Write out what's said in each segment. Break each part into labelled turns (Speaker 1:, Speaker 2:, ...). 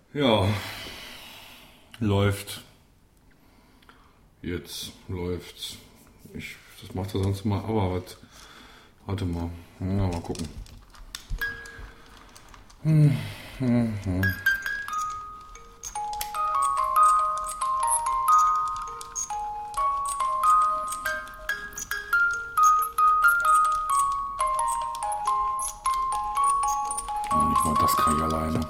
Speaker 1: Ja, läuft. Jetzt läuft's. Das macht er sonst immer, aber was? Warte mal. Ja, mal gucken. Nicht mal das kann ich alleine.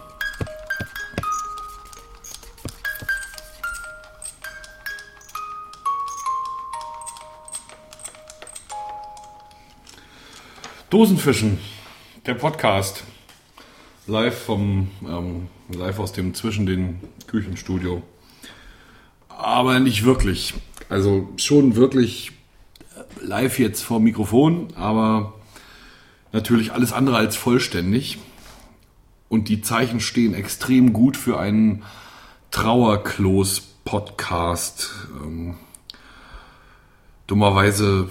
Speaker 1: Dosenfischen, der Podcast. Live aus dem zwischen den Küchenstudio. Aber nicht wirklich. Also schon wirklich live jetzt vor Mikrofon, aber natürlich alles andere als vollständig. Und die Zeichen stehen extrem gut für einen Trauerklos-Podcast. Dummerweise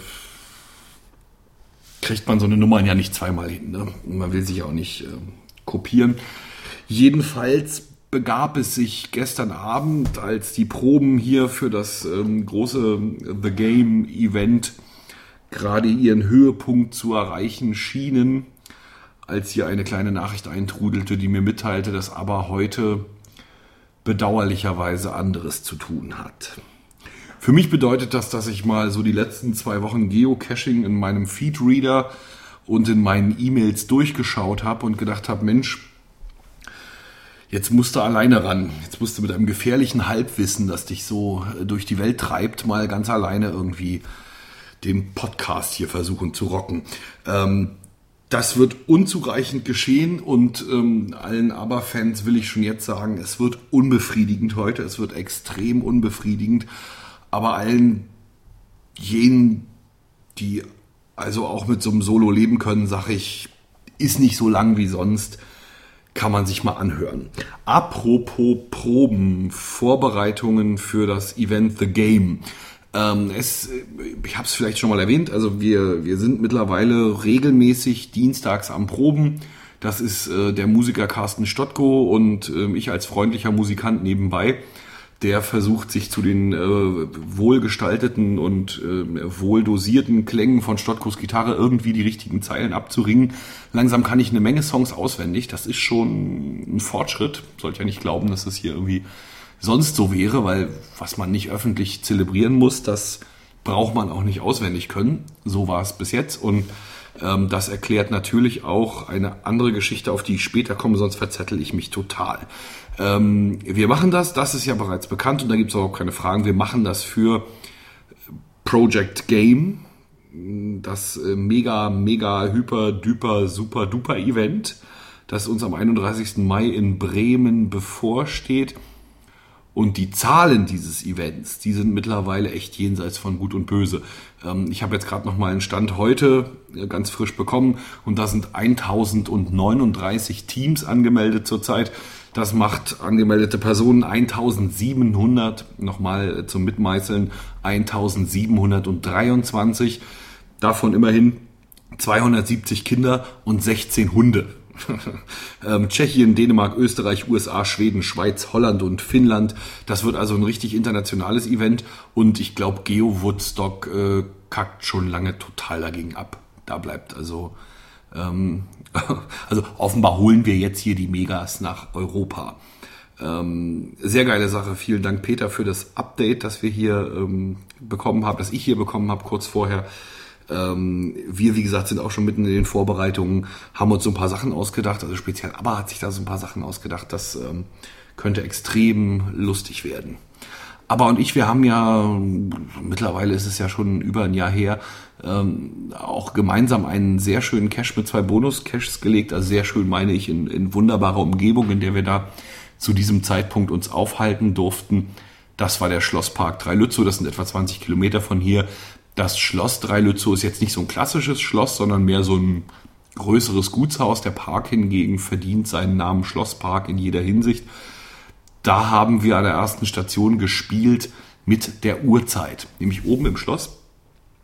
Speaker 1: kriegt man so eine Nummer ja nicht zweimal hin. Ne? Man will sich auch nicht kopieren. Jedenfalls begab es sich gestern Abend, als die Proben hier für das große The Game Event gerade ihren Höhepunkt zu erreichen schienen, als hier eine kleine Nachricht eintrudelte, die mir mitteilte, dass aber heute bedauerlicherweise anderes zu tun hat. Für mich bedeutet das, dass ich mal so die letzten 2 Wochen Geocaching in meinem Feedreader und in meinen E-Mails durchgeschaut habe und gedacht habe, Mensch, jetzt musst du alleine ran. Jetzt musst du mit einem gefährlichen Halbwissen, das dich so durch die Welt treibt, mal ganz alleine irgendwie den Podcast hier versuchen zu rocken. Das wird unzureichend geschehen und allen Aber-Fans will ich schon jetzt sagen, es wird unbefriedigend heute, es wird extrem unbefriedigend. Aber allen jenen, die also auch mit so einem Solo leben können, sage ich, ist nicht so lang wie sonst, kann man sich mal anhören. Apropos Proben, Vorbereitungen für das Event The Game. Ich habe es vielleicht schon mal erwähnt, also wir sind mittlerweile regelmäßig dienstags am Proben. Das ist der Musiker Carsten Stottko und ich als freundlicher Musikant nebenbei. Der versucht, sich zu den wohlgestalteten und wohldosierten Klängen von Stottkos Gitarre irgendwie die richtigen Zeilen abzuringen. Langsam kann ich eine Menge Songs auswendig. Das ist schon ein Fortschritt. Sollte ja nicht glauben, dass das hier irgendwie sonst so wäre, weil was man nicht öffentlich zelebrieren muss, das braucht man auch nicht auswendig können. So war es bis jetzt und das erklärt natürlich auch eine andere Geschichte, auf die ich später komme, sonst verzettel ich mich total. Wir machen das ist ja bereits bekannt und da gibt es auch keine Fragen. Wir machen das für Project Game, das mega, hyper, duper, super, duper Event, das uns am 31. Mai in Bremen bevorsteht. Und die Zahlen dieses Events, die sind mittlerweile echt jenseits von Gut und Böse. Ich habe jetzt gerade noch mal einen Stand heute ganz frisch bekommen und da sind 1039 Teams angemeldet zurzeit. Das macht angemeldete Personen 1700, nochmal zum Mitmeißeln, 1723. Davon immerhin 270 Kinder und 16 Hunde. Tschechien, Dänemark, Österreich, USA, Schweden, Schweiz, Holland und Finnland. Das wird also ein richtig internationales Event und ich glaube, Geo Woodstock kackt schon lange total dagegen ab. Da bleibt also offenbar holen wir jetzt hier die Megas nach Europa. Sehr geile Sache. Vielen Dank, Peter, für das Update, das wir hier bekommen haben, das ich hier bekommen habe kurz vorher. Wir, wie gesagt, sind auch schon mitten in den Vorbereitungen, haben uns so ein paar Sachen ausgedacht, also speziell ABBA hat sich da so ein paar Sachen ausgedacht, das könnte extrem lustig werden. ABBA und ich, wir haben ja, mittlerweile ist es ja schon über ein Jahr her, auch gemeinsam einen sehr schönen Cache mit 2 Bonus-Caches gelegt, also sehr schön meine ich, in wunderbarer Umgebung, in der wir da zu diesem Zeitpunkt uns aufhalten durften. Das war der Schlosspark Dreilützow, das sind etwa 20 Kilometer von hier. Das Schloss Dreilützow ist jetzt nicht so ein klassisches Schloss, sondern mehr so ein größeres Gutshaus. Der Park hingegen verdient seinen Namen Schlosspark in jeder Hinsicht. Da haben wir an der ersten Station gespielt mit der Uhrzeit. Nämlich oben im Schloss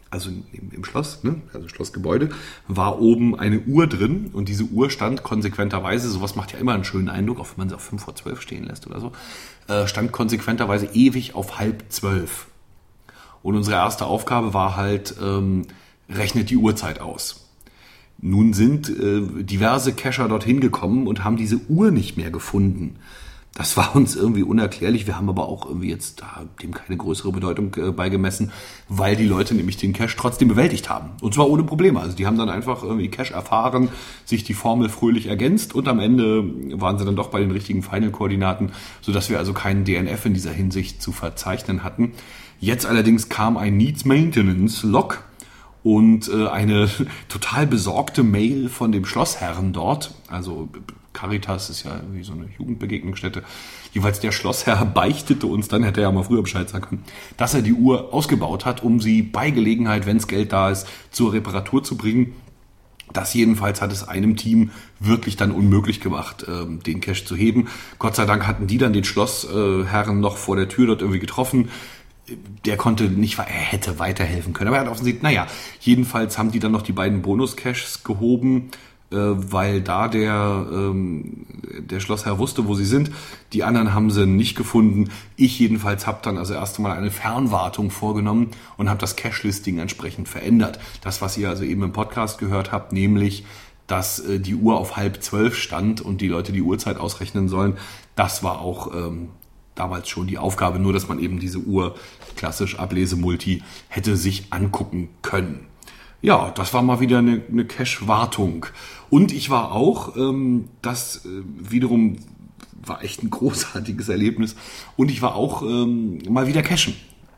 Speaker 1: also im Schloss, ne? Also Schlossgebäude, war oben eine Uhr drin und diese Uhr stand konsequenterweise, sowas macht ja immer einen schönen Eindruck, auch wenn man sie auf 5:12 stehen lässt oder so, stand konsequenterweise ewig auf 11:30. Und unsere erste Aufgabe war halt, rechnet die Uhrzeit aus. Nun sind diverse Cacher dorthin gekommen und haben diese Uhr nicht mehr gefunden. Das war uns irgendwie unerklärlich. Wir haben aber auch irgendwie jetzt dem keine größere Bedeutung beigemessen, weil die Leute nämlich den Cache trotzdem bewältigt haben. Und zwar ohne Probleme. Also die haben dann einfach irgendwie Cache erfahren, sich die Formel fröhlich ergänzt und am Ende waren sie dann doch bei den richtigen Final-Koordinaten, sodass wir also keinen DNF in dieser Hinsicht zu verzeichnen hatten. Jetzt allerdings kam ein Needs-Maintenance-Log und eine total besorgte Mail von dem Schlossherrn dort, also Caritas ist ja irgendwie so eine Jugendbegegnungsstätte. Jeweils der Schlossherr beichtete uns dann, hätte er ja mal früher Bescheid sagen können, dass er die Uhr ausgebaut hat, um sie bei Gelegenheit, wenn es Geld da ist, zur Reparatur zu bringen. Das jedenfalls hat es einem Team wirklich dann unmöglich gemacht, den Cache zu heben. Gott sei Dank hatten die dann den Schlossherren noch vor der Tür dort irgendwie getroffen. Der konnte nicht, er hätte weiterhelfen können. Aber er hat offensichtlich, jedenfalls haben die dann noch die beiden Bonus-Caches gehoben, weil da der Schlossherr wusste, wo sie sind. Die anderen haben sie nicht gefunden. Ich jedenfalls habe dann also erst einmal eine Fernwartung vorgenommen und habe das Cache-Listing entsprechend verändert. Das, was ihr also eben im Podcast gehört habt, nämlich, dass die Uhr auf 11:30 stand und die Leute die Uhrzeit ausrechnen sollen, das war auch damals schon die Aufgabe, nur dass man eben diese Uhr, klassisch Ablese-Multi, hätte sich angucken können. Ja, das war mal wieder eine Cache-Wartung. Und ich war auch, das wiederum war echt ein großartiges Erlebnis, und ich war auch mal wieder cashen.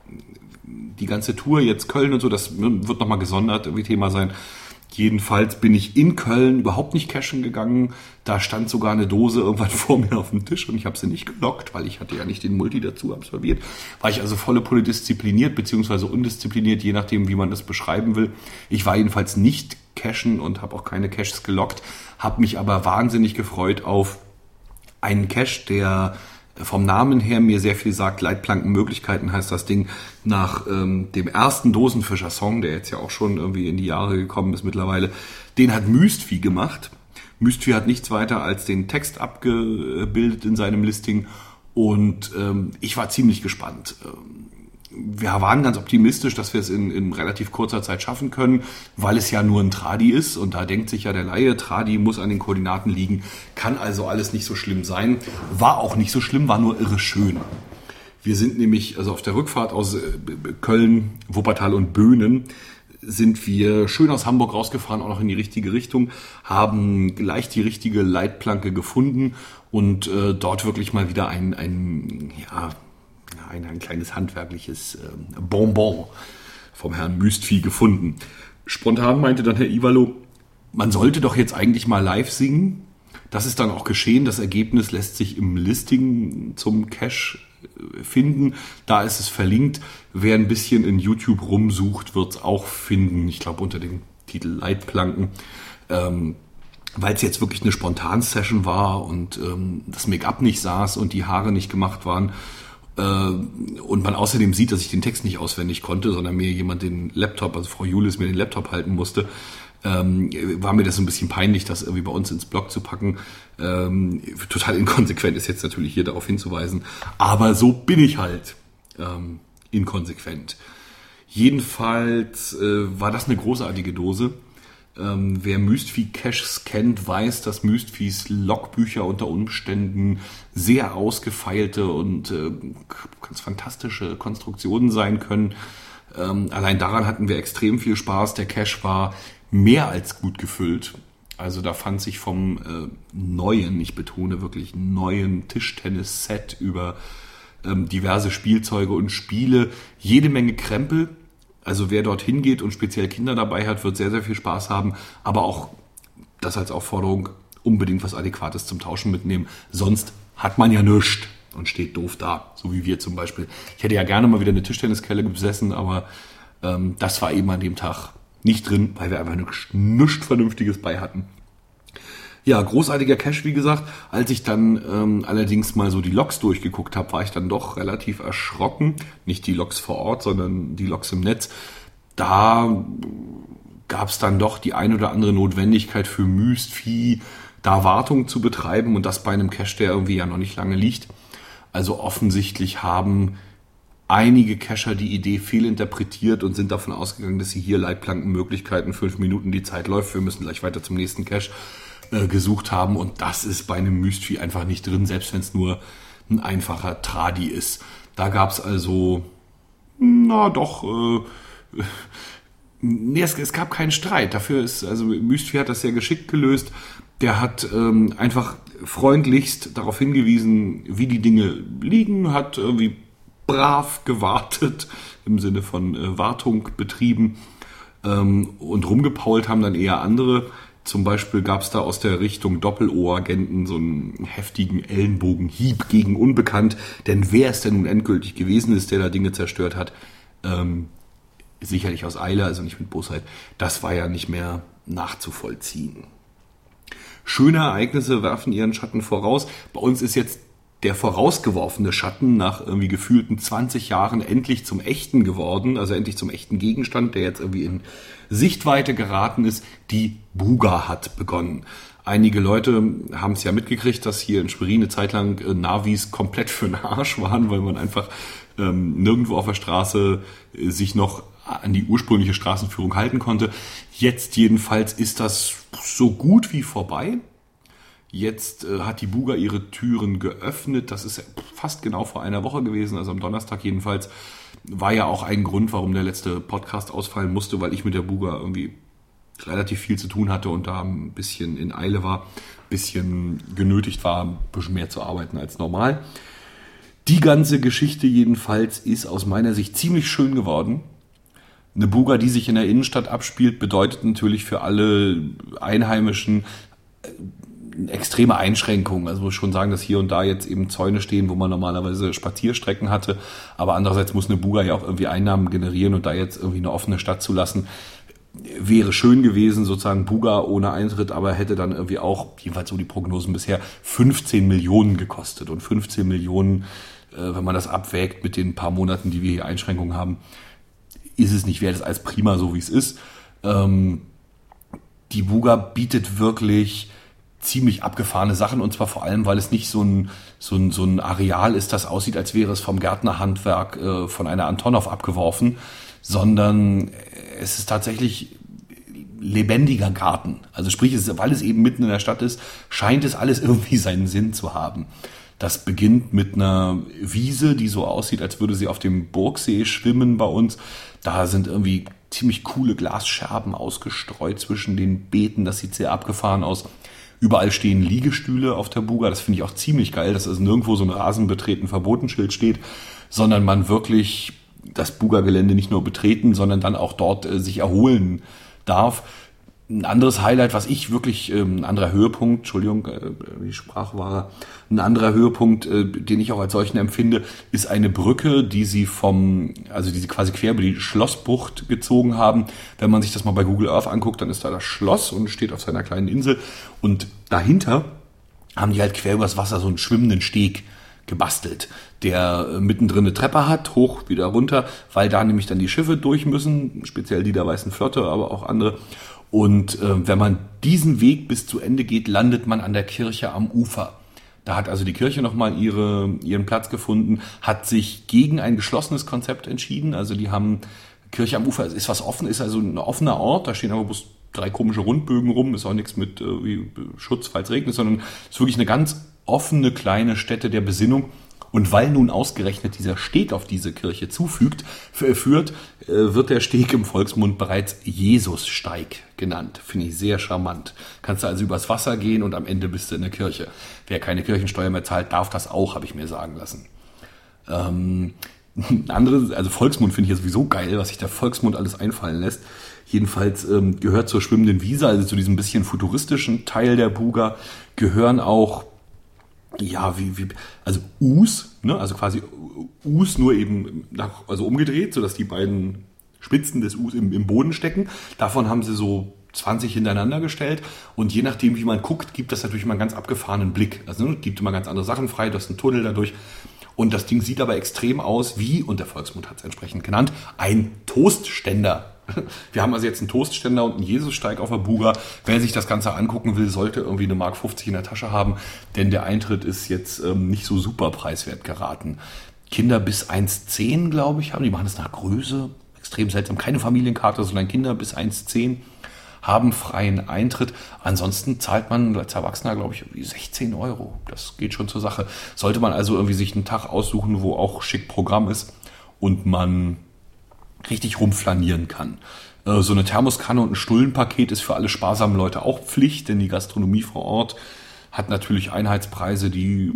Speaker 1: Die ganze Tour, jetzt Köln und so, das wird nochmal gesondert irgendwie Thema sein. Jedenfalls bin ich in Köln überhaupt nicht cashen gegangen. Da stand sogar eine Dose irgendwann vor mir auf dem Tisch und ich habe sie nicht gelockt, weil ich hatte ja nicht den Multi dazu absolviert. War ich also volle Pulle diszipliniert bzw. undiszipliniert, je nachdem, wie man das beschreiben will. Ich war jedenfalls nicht cashen und habe auch keine Caches gelockt, habe mich aber wahnsinnig gefreut auf einen Cache, der vom Namen her mir sehr viel sagt. Leitplankenmöglichkeiten heißt das Ding, nach dem ersten Dosenfischer-Song, der jetzt ja auch schon irgendwie in die Jahre gekommen ist mittlerweile. Den hat Mystery gemacht. Mystery hat nichts weiter als den Text abgebildet in seinem Listing und ich war ziemlich gespannt. Wir waren ganz optimistisch, dass wir es in relativ kurzer Zeit schaffen können, weil es ja nur ein Tradi ist und da denkt sich ja der Laie, Tradi muss an den Koordinaten liegen, kann also alles nicht so schlimm sein. War auch nicht so schlimm, war nur irre schön. Wir sind nämlich, also auf der Rückfahrt aus Köln, Wuppertal und Böhnen, sind wir schön aus Hamburg rausgefahren, auch noch in die richtige Richtung, haben gleich die richtige Leitplanke gefunden und dort wirklich mal wieder ein kleines handwerkliches Bonbon vom Herrn Müstvieh gefunden. Spontan meinte dann Herr Ivalo, man sollte doch jetzt eigentlich mal live singen. Das ist dann auch geschehen. Das Ergebnis lässt sich im Listing zum Cache finden. Da ist es verlinkt. Wer ein bisschen in YouTube rumsucht, wird es auch finden. Ich glaube unter dem Titel Leitplanken. Weil es jetzt wirklich eine Spontan-Session war und das Make-up nicht saß und die Haare nicht gemacht waren. Und man außerdem sieht, dass ich den Text nicht auswendig konnte, sondern mir jemand den Laptop, also Frau Julis, mir den Laptop halten musste, war mir das ein bisschen peinlich, das irgendwie bei uns ins Blog zu packen. Total inkonsequent ist jetzt natürlich hier darauf hinzuweisen, aber so bin ich halt inkonsequent. Jedenfalls war das eine großartige Dose. Wer Mystery-Caches kennt, weiß, dass Mysteries Logbücher unter Umständen sehr ausgefeilte und ganz fantastische Konstruktionen sein können. Allein daran hatten wir extrem viel Spaß. Der Cache war mehr als gut gefüllt. Also da fand sich vom neuen, ich betone wirklich neuen Tischtennis-Set über diverse Spielzeuge und Spiele jede Menge Krempel. Also wer dort hingeht und speziell Kinder dabei hat, wird sehr, sehr viel Spaß haben. Aber auch das als Aufforderung, unbedingt was Adäquates zum Tauschen mitnehmen. Sonst hat man ja nichts und steht doof da. So wie wir zum Beispiel. Ich hätte ja gerne mal wieder eine Tischtenniskelle besessen, aber das war eben an dem Tag nicht drin, weil wir einfach nichts Vernünftiges bei hatten. Ja, großartiger Cache, wie gesagt. Als ich dann allerdings mal so die Logs durchgeguckt habe, war ich dann doch relativ erschrocken. Nicht die Logs vor Ort, sondern die Logs im Netz. da gab es dann doch die ein oder andere Notwendigkeit für Mystvieh, da Wartung zu betreiben und das bei einem Cache, der irgendwie ja noch nicht lange liegt. Also offensichtlich haben einige Cacher die Idee fehlinterpretiert und sind davon ausgegangen, dass sie hier Leitplankenmöglichkeiten, 5 Minuten die Zeit läuft, wir müssen gleich weiter zum nächsten Cache gesucht haben. Und das ist bei einem Mystvieh einfach nicht drin, selbst wenn es nur ein einfacher Tradi ist. Da gab es also, es gab keinen Streit. Dafür ist, also Mystvieh hat das sehr geschickt gelöst. Der hat einfach freundlichst darauf hingewiesen, wie die Dinge liegen, hat irgendwie brav gewartet, im Sinne von Wartung betrieben, und rumgepault haben dann eher andere. Zum Beispiel gab es da aus der Richtung Doppel-O-Agenten so einen heftigen Ellenbogenhieb gegen Unbekannt. Denn wer es denn nun endgültig gewesen ist, der da Dinge zerstört hat, sicherlich aus Eile, also nicht mit Bosheit, das war ja nicht mehr nachzuvollziehen. Schöne Ereignisse werfen ihren Schatten voraus. Bei uns ist jetzt der vorausgeworfene Schatten nach irgendwie gefühlten 20 Jahren endlich zum echten geworden, also endlich zum echten Gegenstand, der jetzt irgendwie in Sichtweite geraten ist. Die Buga hat begonnen. Einige Leute haben es ja mitgekriegt, dass hier in Schwerin eine Zeit lang Navis komplett für den Arsch waren, weil man einfach nirgendwo auf der Straße sich noch an die ursprüngliche Straßenführung halten konnte. Jetzt jedenfalls ist das so gut wie vorbei. Jetzt hat die Buga ihre Türen geöffnet. Das ist fast genau vor einer Woche gewesen, also am Donnerstag jedenfalls. War ja auch ein Grund, warum der letzte Podcast ausfallen musste, weil ich mit der Buga irgendwie relativ viel zu tun hatte und da ein bisschen in Eile war, ein bisschen genötigt war, ein bisschen mehr zu arbeiten als normal. Die ganze Geschichte jedenfalls ist aus meiner Sicht ziemlich schön geworden. Eine Buga, die sich in der Innenstadt abspielt, bedeutet natürlich für alle Einheimischen extreme Einschränkungen. Also muss ich schon sagen, dass hier und da jetzt eben Zäune stehen, wo man normalerweise Spazierstrecken hatte. Aber andererseits muss eine Buga ja auch irgendwie Einnahmen generieren und da jetzt irgendwie eine offene Stadt zu lassen, wäre schön gewesen, sozusagen Buga ohne Eintritt, aber hätte dann irgendwie auch, jedenfalls so die Prognosen bisher, 15 Millionen gekostet. Und 15 Millionen, wenn man das abwägt mit den paar Monaten, die wir hier Einschränkungen haben, ist es nicht wert, es als prima, so wie es ist. Die Buga bietet wirklich ziemlich abgefahrene Sachen und zwar vor allem, weil es nicht so ein Areal ist, das aussieht, als wäre es vom Gärtnerhandwerk von einer Antonov abgeworfen, sondern es ist tatsächlich lebendiger Garten. Also sprich, weil es eben mitten in der Stadt ist, scheint es alles irgendwie seinen Sinn zu haben. Das beginnt mit einer Wiese, die so aussieht, als würde sie auf dem Burgsee schwimmen bei uns. Da sind irgendwie ziemlich coole Glasscherben ausgestreut zwischen den Beeten. Das sieht sehr abgefahren aus. Überall stehen Liegestühle auf der Buga. Das finde ich auch ziemlich geil, dass also nirgendwo so ein Rasenbetreten Verbotenschild steht, sondern man wirklich das Buga-Gelände nicht nur betreten, sondern dann auch dort sich erholen darf. Ein anderes Highlight, was ich wirklich, ein anderer Höhepunkt, die Sprachware, ein anderer Höhepunkt, den ich auch als solchen empfinde, ist eine Brücke, die sie quasi quer über die Schlossbucht gezogen haben. Wenn man sich das mal bei Google Earth anguckt, dann ist da das Schloss und steht auf seiner kleinen Insel. Und dahinter haben die halt quer übers Wasser so einen schwimmenden Steg gebastelt, der mittendrin eine Treppe hat, hoch, wieder runter, weil da nämlich dann die Schiffe durch müssen, speziell die der Weißen Flotte, aber auch andere. Und wenn man diesen Weg bis zu Ende geht, landet man an der Kirche am Ufer. Da hat also die Kirche nochmal ihren Platz gefunden, hat sich gegen ein geschlossenes Konzept entschieden. Also die haben Kirche am Ufer, ist was offen, ist also ein offener Ort, da stehen aber bloß 3 komische Rundbögen rum, ist auch nichts mit Schutz, falls regnet, sondern ist wirklich eine ganz offene kleine Stätte der Besinnung. Und weil nun ausgerechnet dieser Steg auf diese Kirche führt, wird der Steg im Volksmund bereits Jesussteig genannt. Finde ich sehr charmant. Kannst du also übers Wasser gehen und am Ende bist du in der Kirche. Wer keine Kirchensteuer mehr zahlt, darf das auch, habe ich mir sagen lassen. Also Volksmund finde ich ja sowieso geil, was sich der Volksmund alles einfallen lässt. Jedenfalls gehört zur schwimmenden Wiese, also zu diesem bisschen futuristischen Teil der Buga, gehören auch also Us, ne? Also quasi Us nur eben umgedreht, sodass die beiden Spitzen des Us im Boden stecken. Davon haben sie so 20 hintereinander gestellt und je nachdem, wie man guckt, gibt das natürlich mal einen ganz abgefahrenen Blick. Also gibt immer ganz andere Sachen frei, das ist ein Tunnel dadurch. Und das Ding sieht aber extrem aus wie, und der Volksmund hat es entsprechend genannt, ein Toastständer. Wir haben also jetzt einen Toastständer und einen Jesussteig auf der Buga. Wer sich das Ganze angucken will, sollte irgendwie eine Mark 50 in der Tasche haben, denn der Eintritt ist jetzt nicht so super preiswert geraten. Kinder bis 1,10, glaube ich, haben. Die machen das nach Größe. Extrem seltsam. Keine Familienkarte, sondern Kinder bis 1,10 haben freien Eintritt. Ansonsten zahlt man als Erwachsener, glaube ich, irgendwie 16 Euro. Das geht schon zur Sache. Sollte man also irgendwie sich einen Tag aussuchen, wo auch schick Programm ist und man richtig rumflanieren kann. So eine Thermoskanne und ein Stullenpaket ist für alle sparsamen Leute auch Pflicht, denn die Gastronomie vor Ort hat natürlich Einheitspreise, die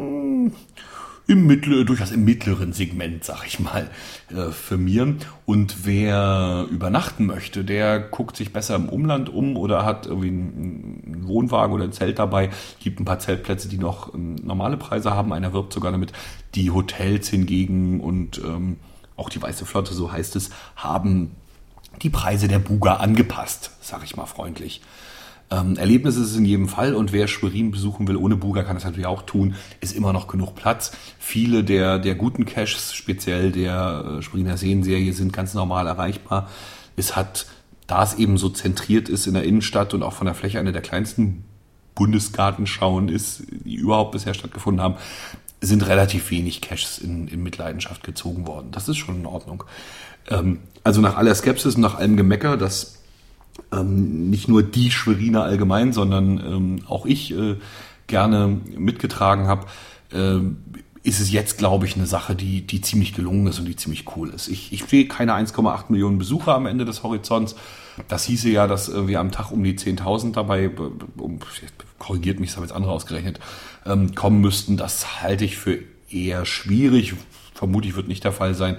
Speaker 1: durchaus im mittleren Segment, sag ich mal, firmieren. Und wer übernachten möchte, der guckt sich besser im Umland um oder hat irgendwie einen Wohnwagen oder ein Zelt dabei. Gibt ein paar Zeltplätze, die noch normale Preise haben. Einer wirbt sogar damit. Die Hotels hingegen und auch die Weiße Flotte, so heißt es, haben die Preise der Buga angepasst, sag ich mal freundlich. Erlebnis ist es in jedem Fall und wer Schwerin besuchen will ohne Buga, kann das natürlich auch tun, ist immer noch genug Platz. Viele der guten Caches, speziell der Schweriner Seen-Serie, sind ganz normal erreichbar. Es hat, da es eben so zentriert ist in der Innenstadt und auch von der Fläche eine der kleinsten Bundesgartenschauen ist, die überhaupt bisher stattgefunden haben, sind relativ wenig Caches in Mitleidenschaft gezogen worden. Das ist schon in Ordnung. Also nach aller Skepsis und nach allem Gemecker, dass nicht nur die Schweriner allgemein, sondern auch ich gerne mitgetragen habe, ist es jetzt, glaube ich, eine Sache, die ziemlich gelungen ist und die ziemlich cool ist. Ich sehe keine 1,8 Millionen Besucher am Ende des Horizonts. Das hieße ja, dass wir am Tag um die 10.000 dabei, korrigiert mich, das haben jetzt andere ausgerechnet, kommen müssten. Das halte ich für eher schwierig. Vermutlich wird nicht der Fall sein.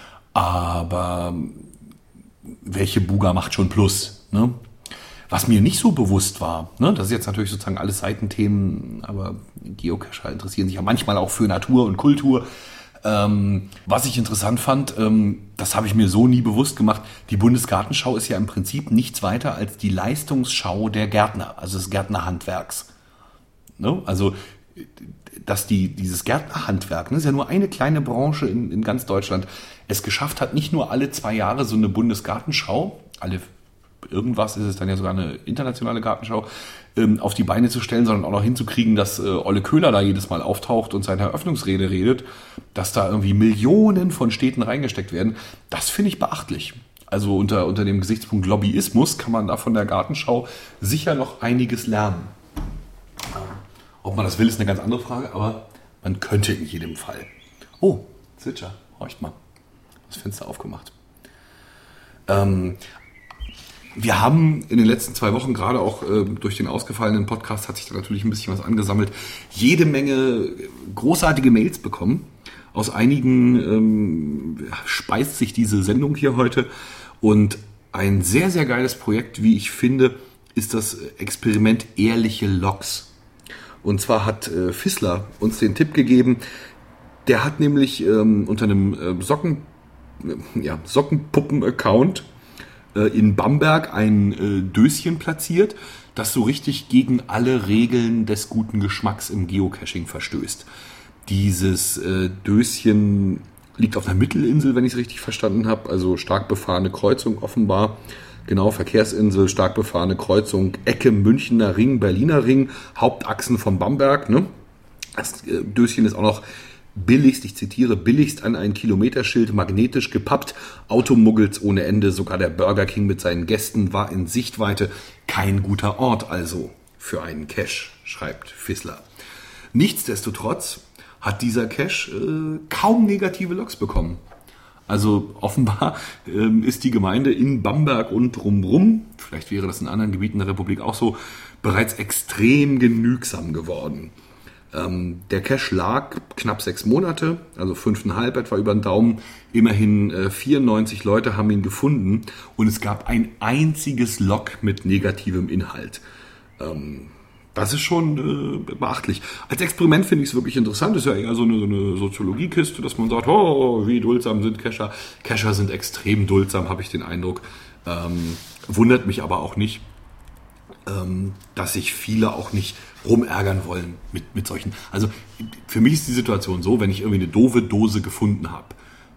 Speaker 1: Aber welche Buga macht schon Plus? Ne? Was mir nicht so bewusst war, ne, das ist jetzt natürlich sozusagen alles Seitenthemen, aber Geocacher interessieren sich ja manchmal auch für Natur und Kultur. Was ich interessant fand, das habe ich mir so nie bewusst gemacht, die Bundesgartenschau ist ja im Prinzip nichts weiter als die Leistungsschau der Gärtner, also des Gärtnerhandwerks. Ne? Also dass dieses Gärtnerhandwerk, ne, ist ja nur eine kleine Branche in ganz Deutschland, es geschafft hat, nicht nur alle 2 Jahre so eine Bundesgartenschau, alle irgendwas ist es dann ja sogar eine internationale Gartenschau, auf die Beine zu stellen, sondern auch noch hinzukriegen, dass Olle Köhler da jedes Mal auftaucht und seine Eröffnungsrede redet, dass da irgendwie Millionen von Städten reingesteckt werden. Das finde ich beachtlich. Also unter dem Gesichtspunkt Lobbyismus kann man da von der Gartenschau sicher noch einiges lernen. Ob man das will, ist eine ganz andere Frage, aber man könnte in jedem Fall. Oh, Zwitscher, horcht mal. Das Fenster aufgemacht. Wir haben in den letzten 2 Wochen, gerade auch durch den ausgefallenen Podcast, hat sich da natürlich ein bisschen was angesammelt, jede Menge großartige Mails bekommen. Aus einigen speist sich diese Sendung hier heute. Und ein sehr, sehr geiles Projekt, wie ich finde, ist das Experiment Ehrliche Logs. Und zwar hat Fissler uns den Tipp gegeben, der hat nämlich unter einem Sockenpuppen-Account in Bamberg ein Döschen platziert, das so richtig gegen alle Regeln des guten Geschmacks im Geocaching verstößt. Dieses Döschen liegt auf einer Mittelinsel, wenn ich es richtig verstanden habe, also stark befahrene Kreuzung offenbar. Genau, Verkehrsinsel, stark befahrene Kreuzung, Ecke Münchner Ring, Berliner Ring, Hauptachsen von Bamberg. Ne? Das Döschen ist auch noch billigst, ich zitiere, billigst an ein Kilometerschild magnetisch gepappt. Automuggels ohne Ende, sogar der Burger King mit seinen Gästen war in Sichtweite. Kein guter Ort also für einen Cache, schreibt Fissler. Nichtsdestotrotz hat dieser Cache kaum negative Logs bekommen. Also offenbar ist die Gemeinde in Bamberg und drumrum, vielleicht wäre das in anderen Gebieten der Republik auch so, bereits extrem genügsam geworden. Der Cache lag knapp 6 Monate, also 5,5 etwa über den Daumen. Immerhin 94 Leute haben ihn gefunden und es gab ein einziges Log mit negativem Inhalt. Das ist schon beachtlich. Als Experiment finde ich es wirklich interessant. Das ist ja eher so eine Soziologiekiste, dass man sagt, oh, wie duldsam sind Cacher. Cacher sind extrem duldsam, habe ich den Eindruck. Wundert mich aber auch nicht, dass sich viele auch nicht rumärgern wollen mit solchen. Also für mich ist die Situation so, wenn ich irgendwie eine doofe Dose gefunden habe,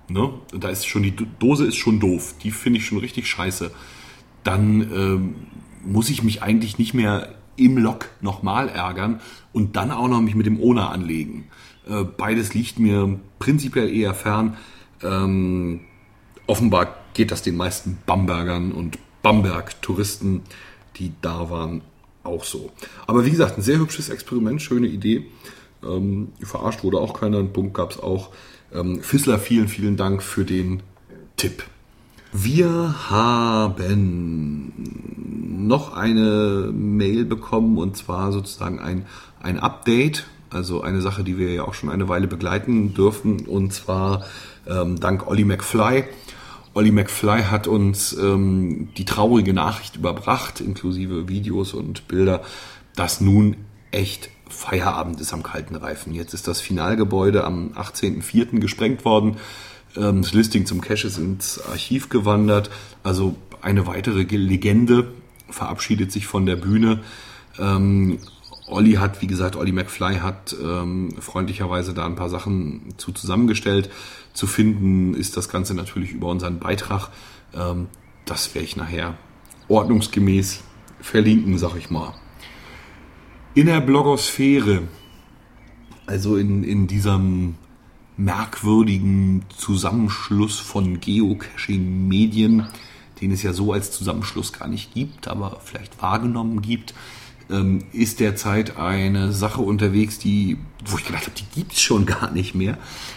Speaker 1: ne? Da ist schon die Dose ist schon doof, die finde ich schon richtig scheiße. Dann muss ich mich eigentlich nicht mehr im Lok nochmal ärgern und dann auch noch mich mit dem Owner anlegen. Beides liegt mir prinzipiell eher fern. Offenbar geht das den meisten Bambergern und Bamberg-Touristen, die da waren, auch so. Aber wie gesagt, ein sehr hübsches Experiment, schöne Idee. Verarscht wurde auch keiner, einen Punkt gab es auch. Fissler, vielen, vielen Dank für den Tipp. Wir haben noch eine Mail bekommen und zwar sozusagen ein Update, also eine Sache, die wir ja auch schon eine Weile begleiten dürfen und zwar dank Olli McFly. Olli McFly hat uns die traurige Nachricht überbracht, inklusive Videos und Bilder, dass nun echt Feierabend ist am Kalten Reifen. Jetzt ist das Finalgebäude am 18.04. gesprengt worden. Das Listing zum Cache ist ins Archiv gewandert. Also eine weitere Legende verabschiedet sich von der Bühne. Olli McFly hat freundlicherweise da ein paar Sachen zusammengestellt. Zu finden ist das Ganze natürlich über unseren Beitrag. Das werde ich nachher ordnungsgemäß verlinken, sag ich mal. In der Blogosphäre, also in diesem merkwürdigen Zusammenschluss von Geocaching-Medien, den es ja so als Zusammenschluss gar nicht gibt, aber vielleicht wahrgenommen gibt, ist derzeit eine Sache unterwegs, wo ich gedacht habe, die gibt es schon gar nicht mehr.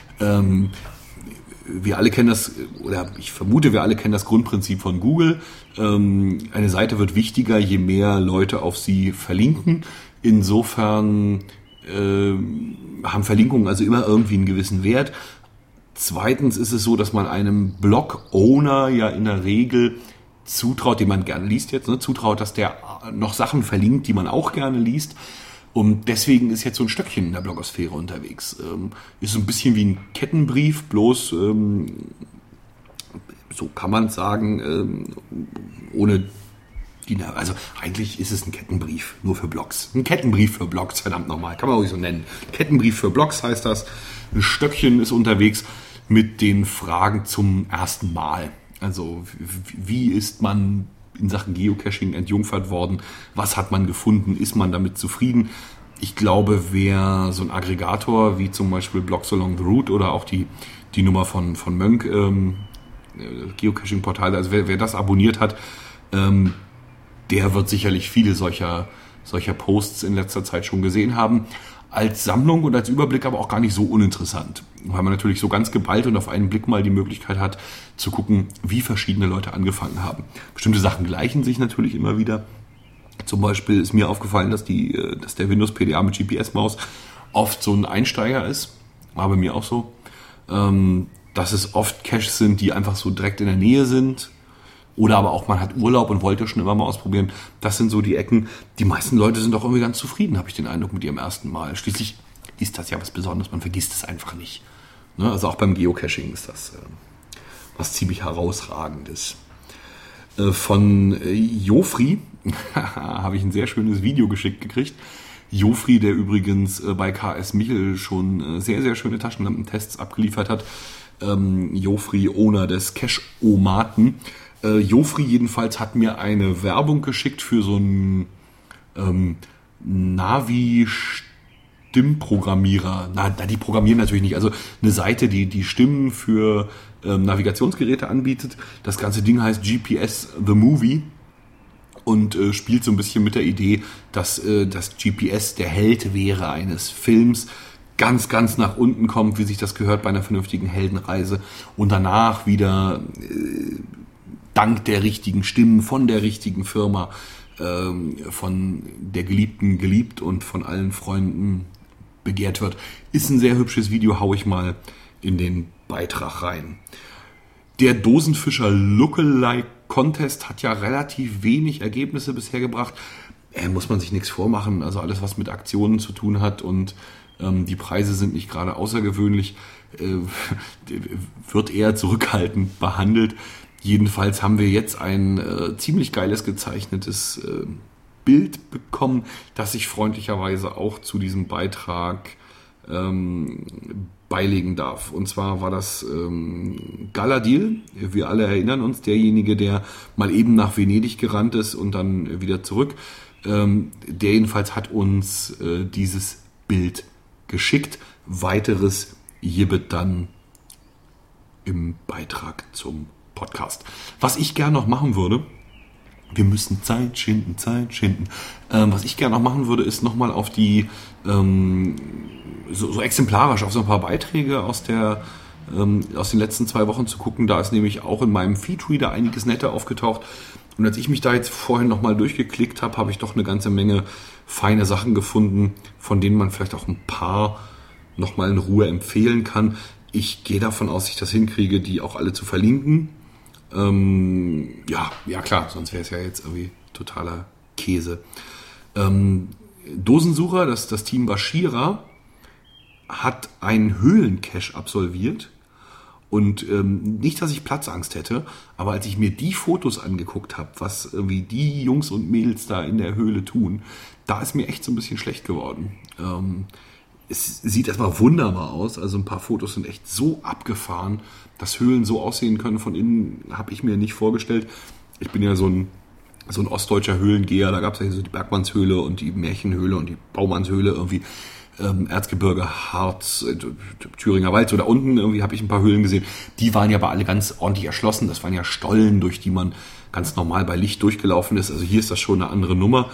Speaker 1: Wir alle kennen das, oder ich vermute, wir alle kennen das Grundprinzip von Google. Eine Seite wird wichtiger, je mehr Leute auf sie verlinken. Insofern haben Verlinkungen also immer irgendwie einen gewissen Wert. Zweitens ist es so, dass man einem Blog-Owner ja in der Regel zutraut, den man gerne liest jetzt, zutraut, dass der noch Sachen verlinkt, die man auch gerne liest. Und deswegen ist jetzt so ein Stöckchen in der Blogosphäre unterwegs. Ist so ein bisschen wie ein Kettenbrief, bloß, so kann man es sagen, ohne also eigentlich ist es ein Kettenbrief, nur für Blogs. Ein Kettenbrief für Blogs, verdammt nochmal, kann man ruhig so nennen. Kettenbrief für Blogs heißt das. Ein Stöckchen ist unterwegs mit den Fragen zum ersten Mal. Also wie ist man in Sachen Geocaching entjungfert worden? Was hat man gefunden? Ist man damit zufrieden? Ich glaube, wer so ein Aggregator wie zum Beispiel Blogs Along the Route oder auch die Nummer von Mönk, Geocaching-Portale, also wer das abonniert hat, der wird sicherlich viele solcher Posts in letzter Zeit schon gesehen haben. Als Sammlung und als Überblick aber auch gar nicht so uninteressant, weil man natürlich so ganz geballt und auf einen Blick mal die Möglichkeit hat, zu gucken, wie verschiedene Leute angefangen haben. Bestimmte Sachen gleichen sich natürlich immer wieder. Zum Beispiel ist mir aufgefallen, dass der Windows PDA mit GPS-Maus oft so ein Einsteiger ist. War bei mir auch so. Dass es oft Caches sind, die einfach so direkt in der Nähe sind. Oder aber auch, man hat Urlaub und wollte schon immer mal ausprobieren. Das sind so die Ecken. Die meisten Leute sind auch irgendwie ganz zufrieden, habe ich den Eindruck, mit ihrem ersten Mal. Schließlich ist das ja was Besonderes, man vergisst es einfach nicht. Also auch beim Geocaching ist das was ziemlich Herausragendes. Von Jofri habe ich ein sehr schönes Video geschickt gekriegt. Jofri, der übrigens bei KS Michel schon sehr, sehr schöne Taschenlampentests abgeliefert hat. Jofri, Owner des Cache-O-Maten. Jofri jedenfalls hat mir eine Werbung geschickt für so einen Navi-Stimmprogrammierer. Die programmieren natürlich nicht. Also eine Seite, die Stimmen für Navigationsgeräte anbietet. Das ganze Ding heißt GPS The Movie und spielt so ein bisschen mit der Idee, dass das GPS der Held wäre eines Films. Ganz, ganz nach unten kommt, wie sich das gehört bei einer vernünftigen Heldenreise. Und danach wieder dank der richtigen Stimmen von der richtigen Firma, von der Geliebten geliebt und von allen Freunden begehrt wird. Ist ein sehr hübsches Video, hau ich mal in den Beitrag rein. Der Dosenfischer Lookalike Contest hat ja relativ wenig Ergebnisse bisher gebracht. Muss man sich nichts vormachen. Also alles, was mit Aktionen zu tun hat und die Preise sind nicht gerade außergewöhnlich, wird eher zurückhaltend behandelt. Jedenfalls haben wir jetzt ein ziemlich geiles gezeichnetes Bild bekommen, das ich freundlicherweise auch zu diesem Beitrag beilegen darf. Und zwar war das Galadil. Wir alle erinnern uns, derjenige, der mal eben nach Venedig gerannt ist und dann wieder zurück. Der jedenfalls hat uns dieses Bild geschickt. Weiteres hierbit dann im Beitrag zum Podcast. Was ich gerne noch machen würde, wir müssen Zeit schinden. Was ich gerne noch machen würde, ist nochmal auf die, so exemplarisch auf so ein paar Beiträge aus den letzten 2 Wochen zu gucken. Da ist nämlich auch in meinem Feedreader einiges Netter aufgetaucht. Und als ich mich da jetzt vorhin nochmal durchgeklickt habe, habe ich doch eine ganze Menge feine Sachen gefunden, von denen man vielleicht auch ein paar nochmal in Ruhe empfehlen kann. Ich gehe davon aus, dass ich das hinkriege, die auch alle zu verlinken. Ja klar, sonst wäre es ja jetzt irgendwie totaler Käse. Dosensucher, das Team Bashira, hat einen Höhlencache absolviert. Und nicht, dass ich Platzangst hätte, aber als ich mir die Fotos angeguckt habe, was irgendwie die Jungs und Mädels da in der Höhle tun, da ist mir echt so ein bisschen schlecht geworden. Es sieht erstmal wunderbar aus, also ein paar Fotos sind echt so abgefahren, dass Höhlen so aussehen können von innen, habe ich mir nicht vorgestellt. Ich bin ja so ein ostdeutscher Höhlengeher, da gab es ja so die Bergmannshöhle und die Märchenhöhle und die Baumannshöhle irgendwie. Erzgebirge, Harz, Thüringer Wald, so da unten irgendwie habe ich ein paar Höhlen gesehen. Die waren ja aber alle ganz ordentlich erschlossen. Das waren ja Stollen, durch die man ganz normal bei Licht durchgelaufen ist. Also hier ist das schon eine andere Nummer.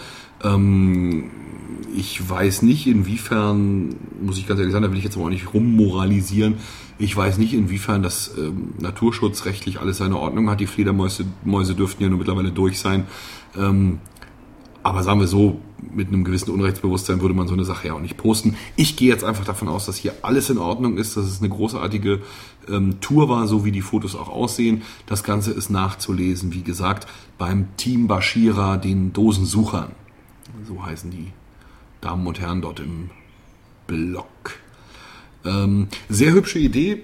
Speaker 1: Ich weiß nicht, inwiefern, muss ich ganz ehrlich sagen, da will ich jetzt aber auch nicht rummoralisieren. Ich weiß nicht, inwiefern das naturschutzrechtlich alles seine Ordnung hat. Die Fledermäuse dürften ja nur mittlerweile durch sein. Aber sagen wir so, mit einem gewissen Unrechtsbewusstsein würde man so eine Sache ja auch nicht posten. Ich gehe jetzt einfach davon aus, dass hier alles in Ordnung ist, dass es eine großartige Tour war, so wie die Fotos auch aussehen. Das Ganze ist nachzulesen, wie gesagt, beim Team Bashira, den Dosensuchern. So heißen die Damen und Herren dort im Blog. Sehr hübsche Idee.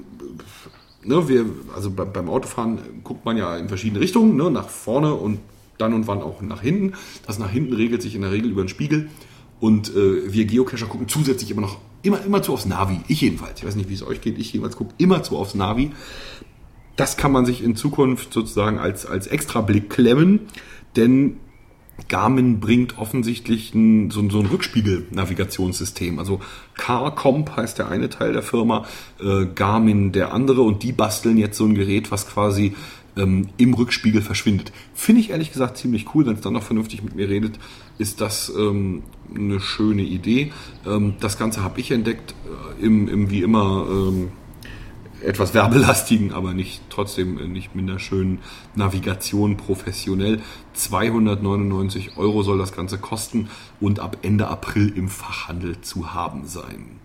Speaker 1: Also beim Autofahren guckt man ja in verschiedene Richtungen, ne, nach vorne und dann und wann auch nach hinten. Das nach hinten regelt sich in der Regel über den Spiegel. Und wir Geocacher gucken zusätzlich immer zu aufs Navi. Ich jedenfalls. Ich weiß nicht, wie es euch geht. Ich jedenfalls gucke immer zu aufs Navi. Das kann man sich in Zukunft sozusagen als Extrablick klemmen. Denn Garmin bringt offensichtlich so ein Rückspiegel-Navigationssystem. Also CarComp heißt der eine Teil der Firma, Garmin der andere. Und die basteln jetzt so ein Gerät, was quasi im Rückspiegel verschwindet. Finde ich ehrlich gesagt ziemlich cool, wenn es dann noch vernünftig mit mir redet, ist das eine schöne Idee. Das Ganze habe ich entdeckt, im wie immer etwas werbelastigen, aber trotzdem nicht minder schönen Navigation professionell. 299 € soll das Ganze kosten und ab Ende April im Fachhandel zu haben sein.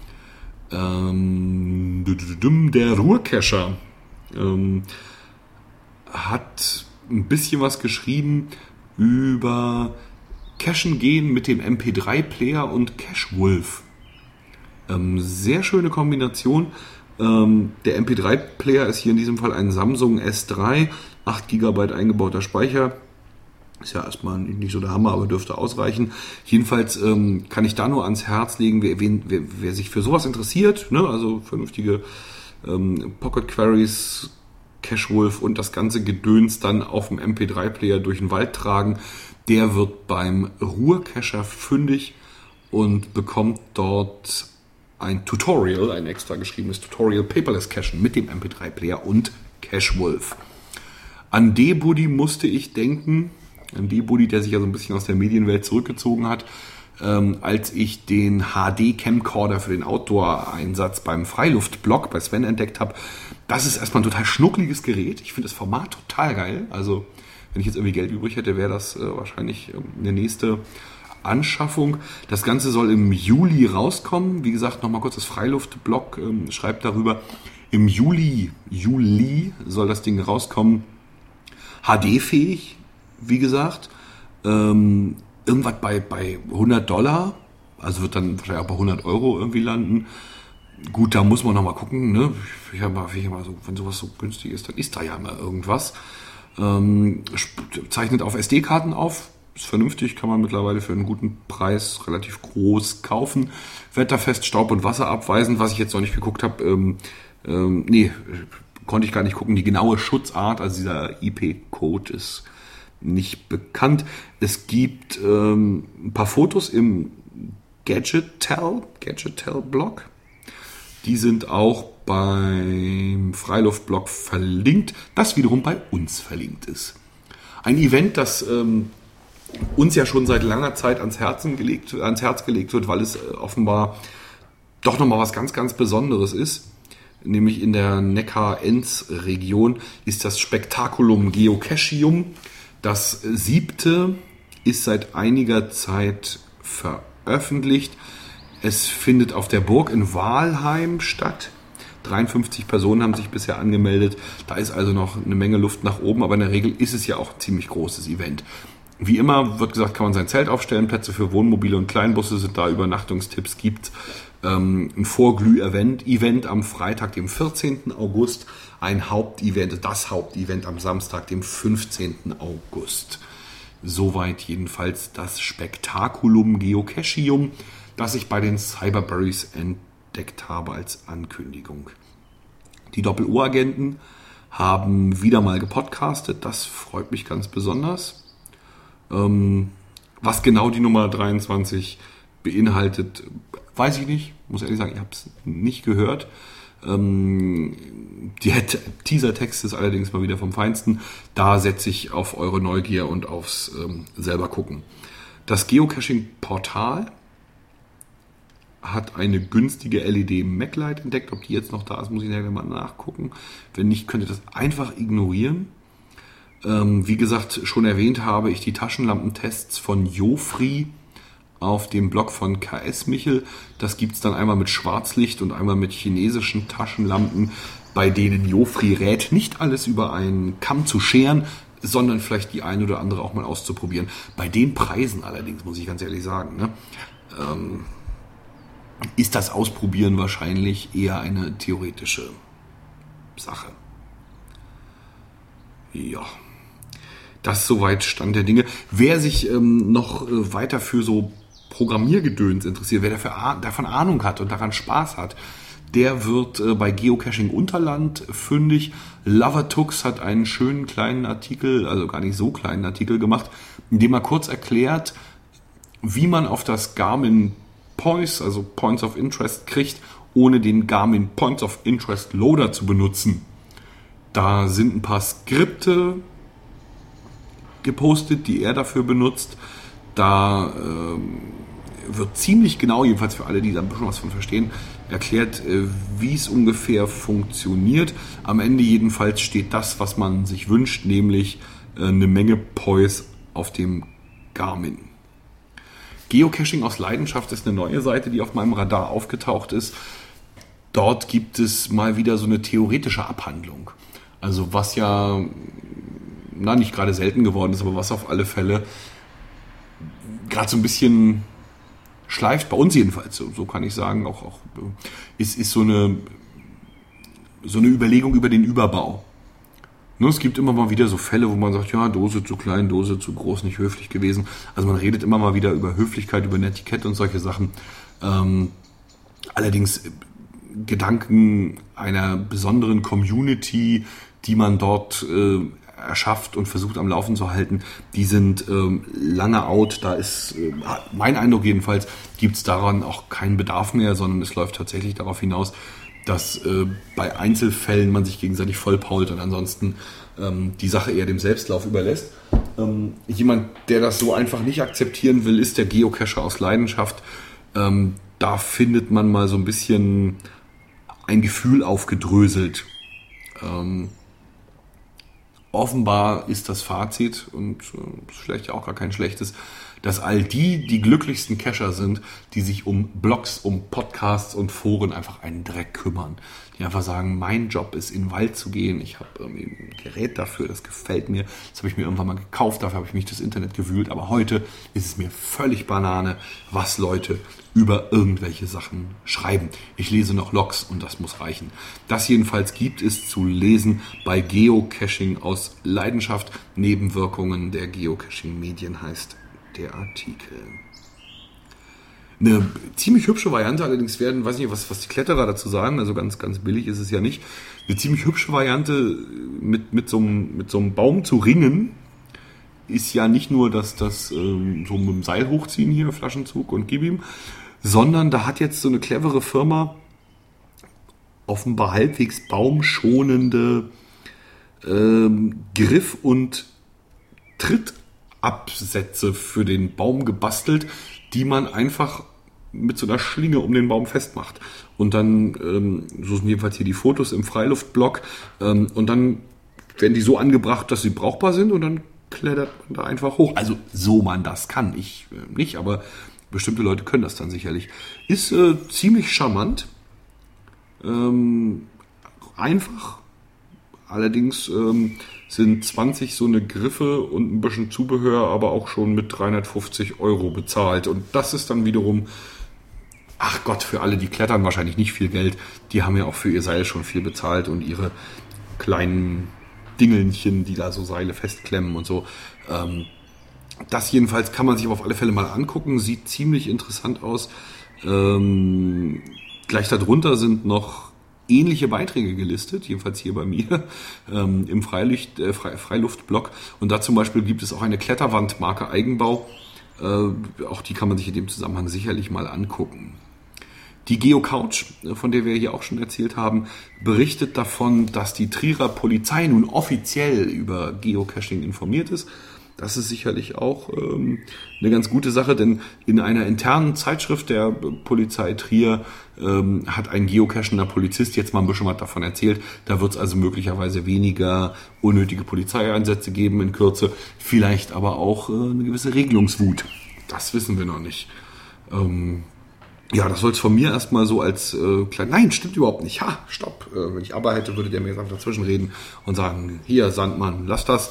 Speaker 1: Der Ruhrcacher hat ein bisschen was geschrieben über Cachen gehen mit dem MP3-Player und Cachewolf. Sehr schöne Kombination. Der MP3-Player ist hier in diesem Fall ein Samsung S3, 8 GB eingebauter Speicher. Ist ja erstmal nicht so der Hammer, aber dürfte ausreichen. Jedenfalls kann ich da nur ans Herz legen, wer sich für sowas interessiert, ne, also vernünftige Pocket Queries, Cachewolf und das ganze Gedöns dann auf dem MP3-Player durch den Wald tragen, der wird beim Ruhrcacher fündig und bekommt dort ein Tutorial, ein extra geschriebenes Tutorial Paperless Cachen mit dem MP3-Player und Cachewolf. An D-Buddy musste ich denken, an D-Buddy, der sich ja so ein bisschen aus der Medienwelt zurückgezogen hat, als ich den HD-Camcorder für den Outdoor-Einsatz beim Freiluftblog bei Sven entdeckt habe. Das ist erstmal ein total schnuckliges Gerät. Ich finde das Format total geil. Also wenn ich jetzt irgendwie Geld übrig hätte, wäre das wahrscheinlich eine nächste Anschaffung. Das Ganze soll im Juli rauskommen. Wie gesagt, nochmal kurz das Freiluftblog schreibt darüber. Im Juli soll das Ding rauskommen. HD-fähig, wie gesagt. Irgendwas bei $100. Also wird dann wahrscheinlich auch bei 100 € irgendwie landen. Gut, da muss man nochmal gucken. Ne? Ich hab mal so, wenn sowas so günstig ist, dann ist da ja mal irgendwas. Zeichnet auf SD-Karten auf. ist vernünftig, kann man mittlerweile für einen guten Preis relativ groß kaufen. Wetterfest, Staub- und Wasser abweisend, was ich jetzt noch nicht geguckt habe, konnte ich gar nicht gucken. Die genaue Schutzart, also dieser IP-Code ist nicht bekannt. Es gibt ein paar Fotos im Gadgetel-Blog. Die sind auch beim Freiluftblog verlinkt, das wiederum bei uns verlinkt ist. Ein Event, das uns ja schon seit langer Zeit ans Herz gelegt wird, weil es offenbar doch nochmal was ganz, ganz Besonderes ist. Nämlich in der Neckar-Enz-Region ist das Spektakulum Geocachium. Das 7. ist seit einiger Zeit veröffentlicht. Es findet auf der Burg in Walheim statt. 53 Personen haben sich bisher angemeldet. Da ist also noch eine Menge Luft nach oben, aber in der Regel ist es ja auch ein ziemlich großes Event. Wie immer wird gesagt, kann man sein Zelt aufstellen, Plätze für Wohnmobile und Kleinbusse sind da, Übernachtungstipps gibt. Ein Vorglüh-Event am Freitag, dem 14. August, das Hauptevent am Samstag, dem 15. August. Soweit jedenfalls das Spektakulum Geocachium, das ich bei den Cyberberries entdeckt habe als Ankündigung. Die Doppel-O-Agenten haben wieder mal gepodcastet, das freut mich ganz besonders. Was genau die Nummer 23 beinhaltet, weiß ich nicht. Muss ehrlich sagen, ich habe es nicht gehört. Der Teaser-Text ist allerdings mal wieder vom Feinsten. Da setze ich auf eure Neugier und aufs selber gucken. Das Geocaching-Portal hat eine günstige LED-MacLight entdeckt. Ob die jetzt noch da ist, muss ich nachher mal nachgucken. Wenn nicht, könnt ihr das einfach ignorieren. Wie gesagt, schon erwähnt habe ich die Taschenlampentests von Jofri auf dem Blog von KS Michel. Das gibt es dann einmal mit Schwarzlicht und einmal mit chinesischen Taschenlampen, bei denen Jofri rät, nicht alles über einen Kamm zu scheren, sondern vielleicht die eine oder andere auch mal auszuprobieren. Bei den Preisen allerdings, muss ich ganz ehrlich sagen, ne, ist das Ausprobieren wahrscheinlich eher eine theoretische Sache. Ja, das soweit Stand der Dinge. Wer sich noch weiter für so Programmiergedöns interessiert, wer davon Ahnung hat und daran Spaß hat, der wird bei Geocaching Unterland fündig. Lovertux hat einen schönen kleinen Artikel, also gar nicht so kleinen Artikel gemacht, in dem er kurz erklärt, wie man auf das Garmin Points, also Points of Interest, kriegt, ohne den Garmin Points of Interest Loader zu benutzen. Da sind ein paar Skripte gepostet, die er dafür benutzt. Da wird ziemlich genau, jedenfalls für alle, die da ein bisschen was von verstehen, erklärt, wie es ungefähr funktioniert. Am Ende jedenfalls steht das, was man sich wünscht, nämlich eine Menge Poise auf dem Garmin. Geocaching aus Leidenschaft ist eine neue Seite, die auf meinem Radar aufgetaucht ist. Dort gibt es mal wieder so eine theoretische Abhandlung. Also was ja nicht gerade selten geworden ist, aber was auf alle Fälle gerade so ein bisschen schleift, bei uns jedenfalls, so kann ich sagen, auch ist so eine Überlegung über den Überbau. Es gibt immer mal wieder so Fälle, wo man sagt, ja, Dose zu klein, Dose zu groß, nicht höflich gewesen. Also man redet immer mal wieder über Höflichkeit, über Netiquette und solche Sachen. Allerdings Gedanken einer besonderen Community, die man dort erschafft und versucht am Laufen zu halten, die sind lange out. Da ist, mein Eindruck jedenfalls, gibt es daran auch keinen Bedarf mehr, sondern es läuft tatsächlich darauf hinaus, dass bei Einzelfällen man sich gegenseitig vollpault und ansonsten die Sache eher dem Selbstlauf überlässt. Jemand, der das so einfach nicht akzeptieren will, ist der Geocacher aus Leidenschaft. Da findet man mal so ein bisschen ein Gefühl aufgedröselt. Offenbar ist das Fazit, und ist vielleicht auch gar kein schlechtes, dass all die glücklichsten Cacher sind, die sich um Blogs, um Podcasts und Foren einfach einen Dreck kümmern. Die einfach sagen, mein Job ist, in den Wald zu gehen. Ich habe ein Gerät dafür, das gefällt mir. Das habe ich mir irgendwann mal gekauft, dafür habe ich mich das Internet gewühlt. Aber heute ist es mir völlig Banane, was Leute über irgendwelche Sachen schreiben. Ich lese noch Logs und das muss reichen. Das jedenfalls gibt es zu lesen bei Geocaching aus Leidenschaft. Nebenwirkungen der Geocaching-Medien heißt der Artikel. Eine ziemlich hübsche Variante, allerdings weiß ich nicht, was die Kletterer dazu sagen, also ganz, ganz billig ist es ja nicht. Eine ziemlich hübsche Variante, mit so einem Baum zu ringen, ist ja nicht nur das so mit dem Seil hochziehen hier, Flaschenzug und gib ihm, sondern da hat jetzt so eine clevere Firma offenbar halbwegs baumschonende Griff- und Trittabsätze für den Baum gebastelt, die man einfach mit so einer Schlinge um den Baum festmacht. Und dann, so sind jedenfalls hier die Fotos im Freiluftblog, und dann werden die so angebracht, dass sie brauchbar sind und dann klettert man da einfach hoch. Also so man das kann. Ich nicht, aber bestimmte Leute können das dann sicherlich. Ist ziemlich charmant. Einfach. Allerdings sind 20 so eine Griffe und ein bisschen Zubehör aber auch schon mit 350 € bezahlt. Und das ist dann wiederum, ach Gott, für alle, die klettern, wahrscheinlich nicht viel Geld. Die haben ja auch für ihr Seil schon viel bezahlt und ihre kleinen Dingelnchen, die da so Seile festklemmen und so. Das jedenfalls kann man sich aber auf alle Fälle mal angucken. Sieht ziemlich interessant aus. Gleich darunter sind noch ähnliche Beiträge gelistet, jedenfalls hier bei mir im Freiluftblog. Und da zum Beispiel gibt es auch eine Kletterwandmarke Eigenbau. Auch die kann man sich in dem Zusammenhang sicherlich mal angucken. Die GeoCouch, von der wir hier auch schon erzählt haben, berichtet davon, dass die Trierer Polizei nun offiziell über Geocaching informiert ist. Das ist sicherlich auch eine ganz gute Sache, denn in einer internen Zeitschrift der Polizei Trier hat ein geocachender Polizist jetzt mal ein bisschen was davon erzählt. Da wird es also möglicherweise weniger unnötige Polizeieinsätze geben in Kürze, vielleicht aber auch eine gewisse Regelungswut. Das wissen wir noch nicht. Ja, das soll es von mir erstmal so als klein... Nein, stimmt überhaupt nicht. Ha, stopp. Wenn ich aber hätte, würde der mir jetzt einfach dazwischen reden und sagen, hier, Sandmann, lass das.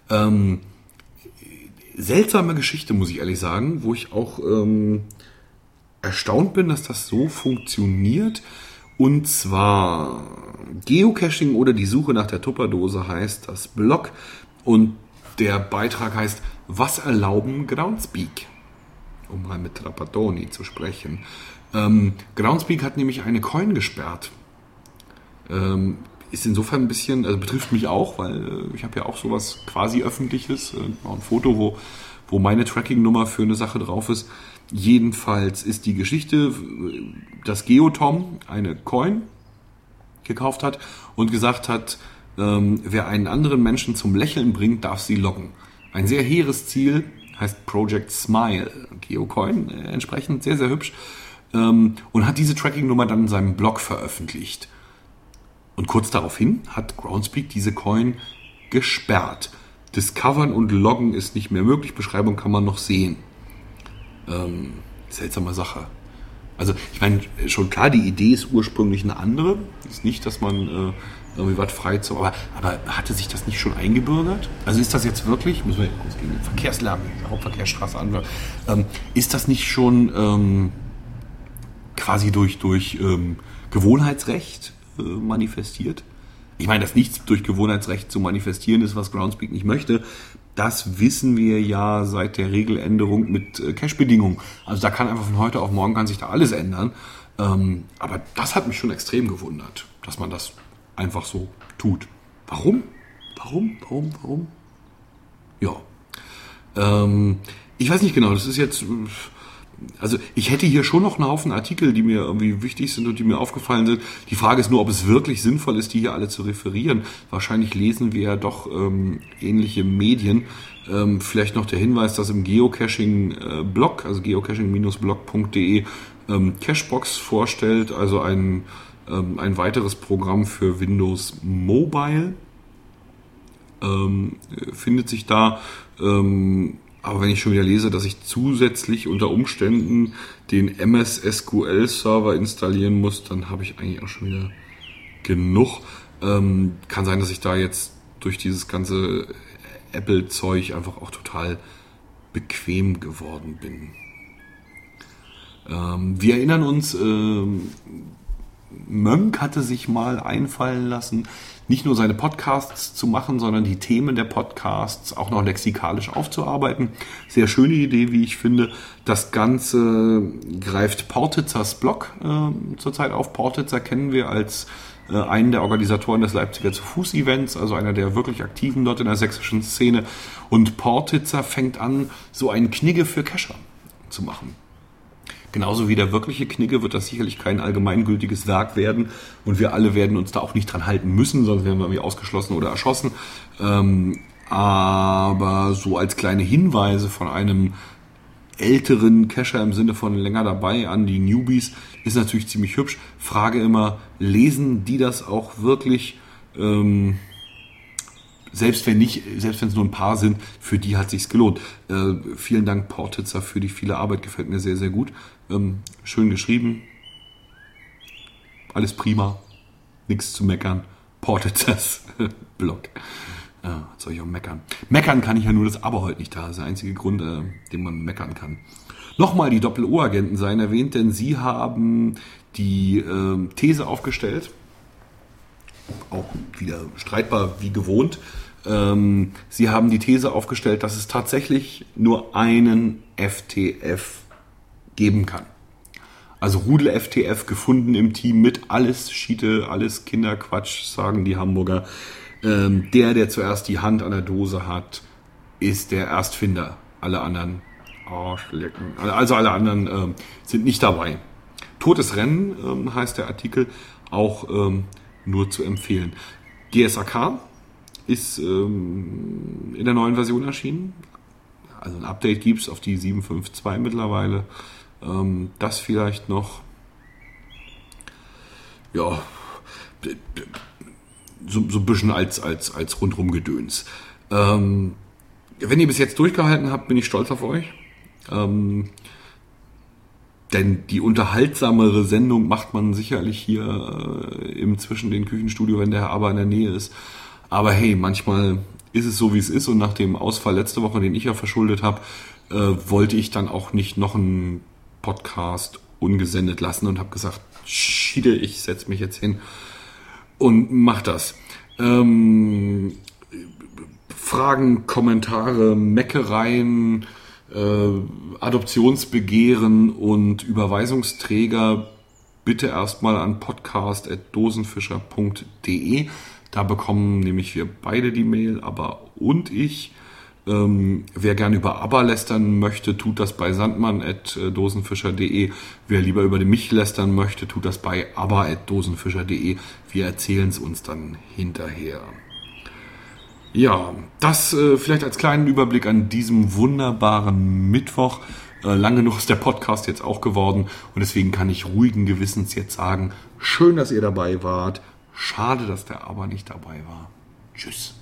Speaker 1: Seltsame Geschichte, muss ich ehrlich sagen, wo ich auch erstaunt bin, dass das so funktioniert. Und zwar Geocaching oder die Suche nach der Tupperdose heißt das Blog. Und der Beitrag heißt, was erlauben Groundspeak? Um mal mit Trapattoni zu sprechen. Groundspeak hat nämlich eine Coin gesperrt. Ist insofern ein bisschen, also betrifft mich auch, weil ich habe ja auch sowas quasi Öffentliches, ein Foto, wo meine Tracking-Nummer für eine Sache drauf ist. Jedenfalls ist die Geschichte, dass Geotom eine Coin gekauft hat und gesagt hat, wer einen anderen Menschen zum Lächeln bringt, darf sie loggen. Ein sehr hehres Ziel, heißt Project Smile, Geocoin, entsprechend sehr, sehr hübsch, und hat diese Tracking-Nummer dann in seinem Blog veröffentlicht. Und kurz daraufhin hat Groundspeak diese Coin gesperrt. Discovern und loggen ist nicht mehr möglich, Beschreibung kann man noch sehen. Seltsame Sache. Also ich meine, schon klar, die Idee ist ursprünglich eine andere. Ist nicht, dass man irgendwie was frei zu... Aber hatte sich das nicht schon eingebürgert? Also ist das jetzt wirklich... Müssen wir kurz gegen den Verkehrslärm, die Hauptverkehrsstraße an. Ist das nicht schon quasi durch Gewohnheitsrecht manifestiert? Ich meine, dass nichts durch Gewohnheitsrecht zu manifestieren ist, was Groundspeak nicht möchte. Das wissen wir ja seit der Regeländerung mit Cache-Bedingungen. Also da kann einfach von heute auf morgen kann sich da alles ändern. Aber das hat mich schon extrem gewundert, dass man das einfach so tut. Warum? Ja. Ich weiß nicht genau, das ist jetzt... Also ich hätte hier schon noch einen Haufen Artikel, die mir irgendwie wichtig sind und die mir aufgefallen sind. Die Frage ist nur, ob es wirklich sinnvoll ist, die hier alle zu referieren. Wahrscheinlich lesen wir ja doch ähnliche Medien. Vielleicht noch der Hinweis, dass im Geocaching-Blog, also geocaching-blog.de, Cachebox vorstellt, also ein weiteres Programm für Windows Mobile. Findet sich da... Aber wenn ich schon wieder lese, dass ich zusätzlich unter Umständen den MS SQL Server installieren muss, dann habe ich eigentlich auch schon wieder genug. Kann sein, dass ich da jetzt durch dieses ganze Apple-Zeug einfach auch total bequem geworden bin. Wir erinnern uns, Mönk hatte sich mal einfallen lassen, nicht nur seine Podcasts zu machen, sondern die Themen der Podcasts auch noch lexikalisch aufzuarbeiten. Sehr schöne Idee, wie ich finde. Das Ganze greift Portitzers Blog zurzeit auf. Portitzer kennen wir als einen der Organisatoren des Leipziger Zu-Fuß-Events, also einer der wirklich Aktiven dort in der sächsischen Szene. Und Portitzer fängt an, so einen Knigge für Kescher zu machen. Genauso wie der wirkliche Knigge wird das sicherlich kein allgemeingültiges Werk werden und wir alle werden uns da auch nicht dran halten müssen, sonst werden wir irgendwie ausgeschlossen oder erschossen. Aber so als kleine Hinweise von einem älteren Kescher im Sinne von länger dabei an die Newbies ist natürlich ziemlich hübsch. Frage immer, lesen die das auch wirklich? Selbst wenn es nur ein paar sind, für die hat sich's gelohnt. Vielen Dank, Portitzer, für die viele Arbeit, gefällt mir sehr, sehr gut. Schön geschrieben. Alles prima. Nichts zu meckern. Portitzers Blog. Was soll ich auch meckern? Meckern kann ich ja nur, das aber heute nicht da. Das ist der einzige Grund, den man meckern kann. Nochmal die Doppel-O-Agenten seien erwähnt, denn sie haben die These aufgestellt, auch wieder streitbar wie gewohnt. Sie haben die These aufgestellt, dass es tatsächlich nur einen FTF geben kann. Also Rudel FTF gefunden im Team mit alles Schiete, alles Kinderquatsch, sagen die Hamburger. Der zuerst die Hand an der Dose hat, ist der Erstfinder. Alle anderen Arschlecken. Also alle anderen sind nicht dabei. Totes Rennen heißt der Artikel, auch nur zu empfehlen. GSAK ist in der neuen Version erschienen. Also ein Update gibt es auf die 7.5.2 mittlerweile. Das vielleicht noch. Ja, so ein bisschen als rundrum Gedöns. Wenn ihr bis jetzt durchgehalten habt, bin ich stolz auf euch. Denn die unterhaltsamere Sendung macht man sicherlich hier im Zwischen den Küchenstudio, wenn der Herr Aber in der Nähe ist. Aber hey, manchmal ist es so, wie es ist. Und nach dem Ausfall letzte Woche, den ich ja verschuldet habe, wollte ich dann auch nicht noch einen Podcast ungesendet lassen und habe gesagt, Schiede, ich setze mich jetzt hin und mach das. Fragen, Kommentare, Meckereien, Adoptionsbegehren und Überweisungsträger bitte erstmal an podcast@dosenfischer.de. Da bekommen nämlich wir beide die Mail, aber und ich. Wer gerne über ABBA lästern möchte, tut das bei sandmann@dosenfischer.de. Wer lieber über mich lästern möchte, tut das bei abba@dosenfischer.de. Wir erzählen es uns dann hinterher. Ja, das vielleicht als kleinen Überblick an diesem wunderbaren Mittwoch. Lang genug ist der Podcast jetzt auch geworden und deswegen kann ich ruhigen Gewissens jetzt sagen, schön, dass ihr dabei wart. Schade, dass der Aber nicht dabei war. Tschüss.